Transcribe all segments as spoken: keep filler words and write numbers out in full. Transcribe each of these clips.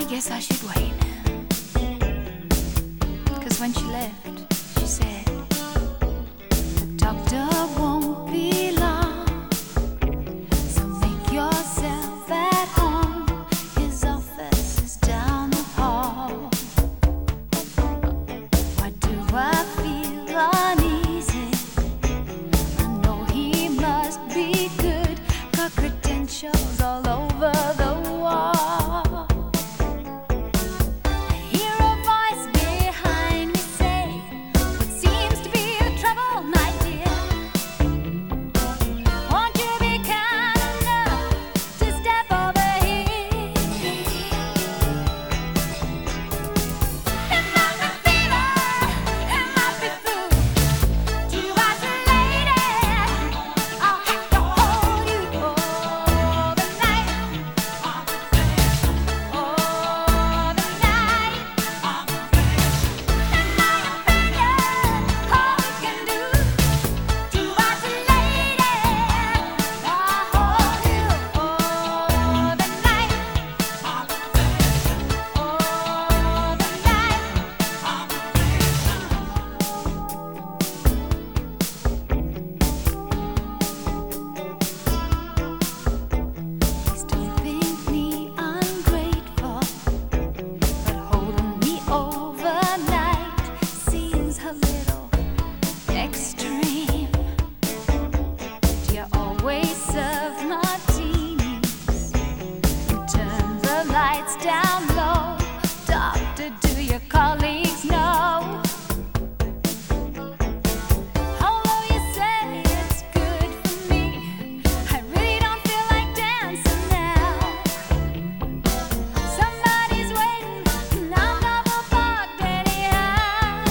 I guess I should wait. Cause when she left, she said, the doctor won't be long, so make yourself at home. His office is down the hall. Why do I feel uneasy? I know he must be good. Got credentials all over the wall. Down low, doctor, do your colleagues know? Although you say it's good for me, I really don't feel like dancing now. Somebody's waiting, and I'm double booked anyhow.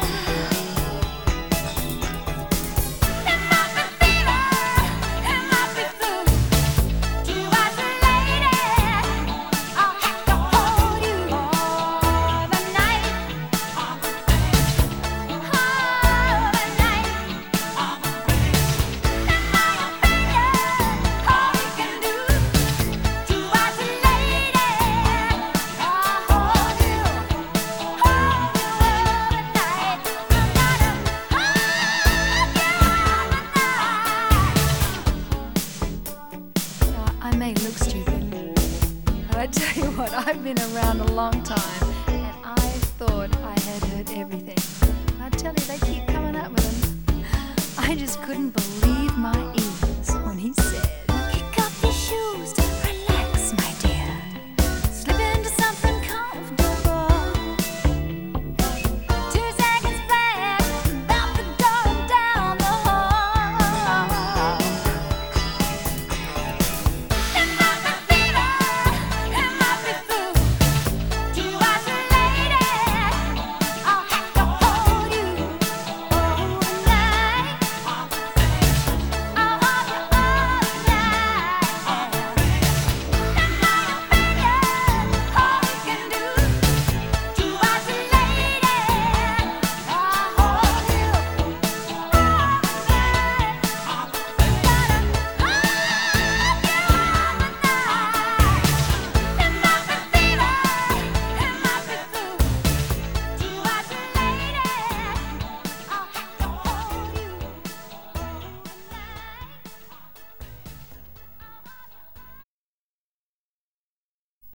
It might be fever, it might be flu. Do I delay it? I'll have to hold you all the night, all the night. In my opinion, all you can do, do I delay it? I'll hold you, hold you all the night. I'm gonna hold you all the night. Now, I may look stupid, but I tell you what, I've been around a long time, and I thought I had heard everything. I tell you, they keep coming up with them. I just couldn't believe my ears when he said, kick off your shoes,